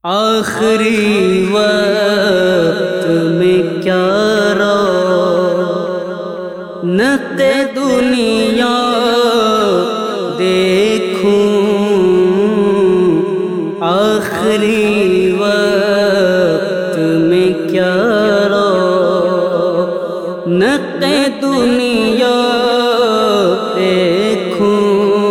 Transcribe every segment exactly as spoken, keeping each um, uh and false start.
آخری وقت میں کیا رونق دنیا دیکھوں، آخری وقت میں کیا رونق دنیا دیکھوں،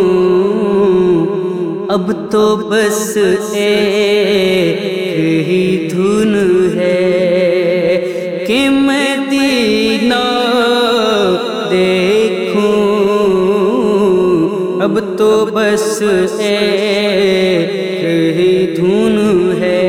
اب تو بس ایک ہی دھن ہے کہ مدینہ دیکھوں، اب تو بس ایک ہی دھن ہے۔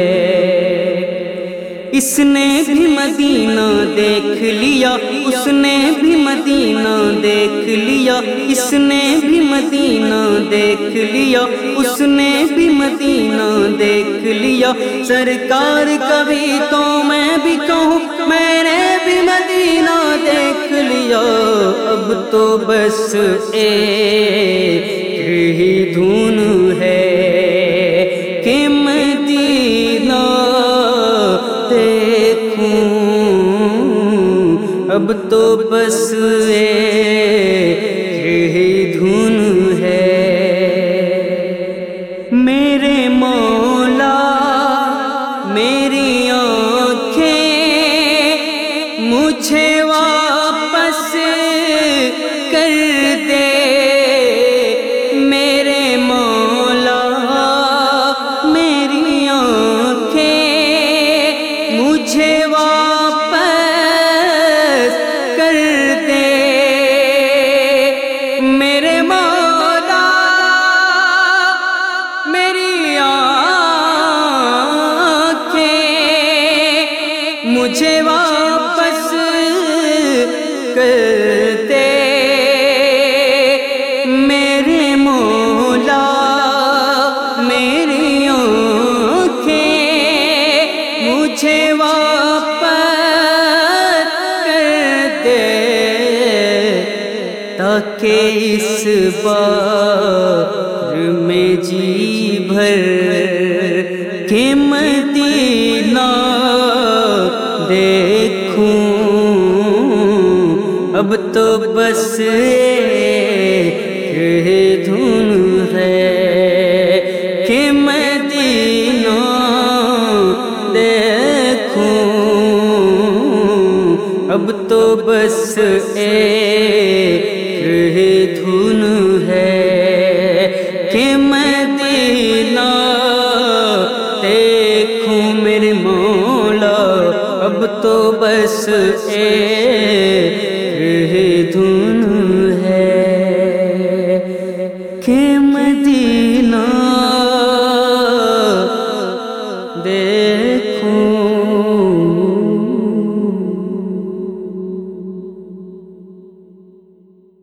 اس نے بھی مدینہ دیکھ لیا، اس نے بھی مدینہ دیکھ لیا، اس نے بھی مدینہ دیکھ لیا، اس نے بھی مدینہ دیکھ لیا۔ سرکار کبھی تو میں بھی کہوں میں نے بھی مدینہ دیکھ لیا، اب تو بس ایک ہی دھن ہے کہ مدینہ دیکھوں، اب تو بس ایک ہی دھن ہے۔ میرے مولا میری آنکھیں مجھے واپس کر دے، میرے مولا میری آنکھیں مجھے واپس کر دے، میرے مولا میری آنکھیں مجھے واپس کر دے، میرے مولا میری آنکھیں مجھے واپس کر دے، تاکہ اس بار میں جی بھر کے مدینہ دیکھوں، اب تو بس ایک ہی دھن ہے کہ مدینہ دیکھوں، اب تو بس ایک ہی دھن ہے کہ مدینہ دیکھوں، میرے مولا اب تو بس ایک ہی دھن ہے کہ مدینہ